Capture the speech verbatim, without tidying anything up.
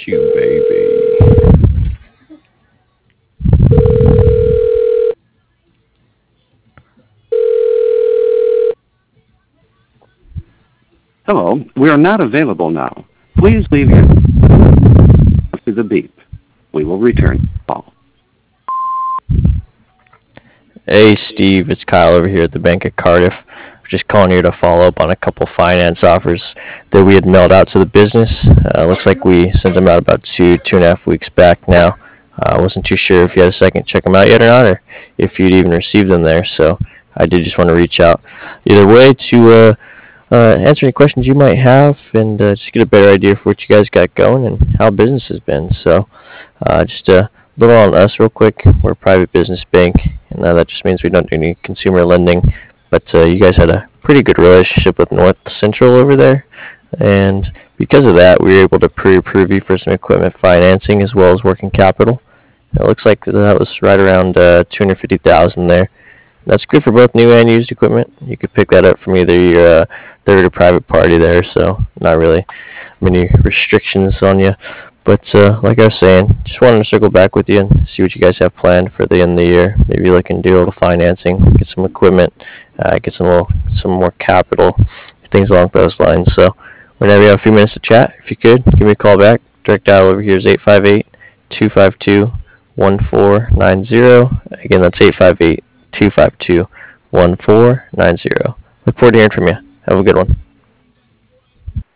got you, baby. Hello, we are not available now. Please leave your after the beep. We will return the call. Hey Steve, it's Kyle over here at the Bank of Cardiff. Just calling here to follow up on a couple finance offers that we had mailed out to the business. Uh, looks like we sent them out about two, two and a half weeks back now. I uh, wasn't too sure if you had a second to check them out yet or not, or if you'd even received them there. So I did just want to reach out either way to uh, uh, answer any questions you might have and uh, just get a better idea for what you guys got going and how business has been. So uh, just a little on us real quick. We're a private business bank, and uh, that just means we don't do any consumer lending. But uh, you guys had a pretty good relationship with North Central over there, and because of that, we were able to pre-approve you for some equipment financing as well as working capital. It looks like that was right around uh, two hundred fifty thousand dollars there. That's good for both new and used equipment. You could pick that up from either your uh, third or private party there, so not really many restrictions on you. But uh, like I was saying, just wanted to circle back with you and see what you guys have planned for the end of the year. Maybe looking to do a little financing, get some equipment, uh, get some little, some more capital, things along those lines. So whenever you have a few minutes to chat, if you could, give me a call back. Direct dial over here is eight five eight, two five two, one four nine zero. Again, that's eight five eight, two five two, one four nine zero. Look forward to hearing from you. Have a good one.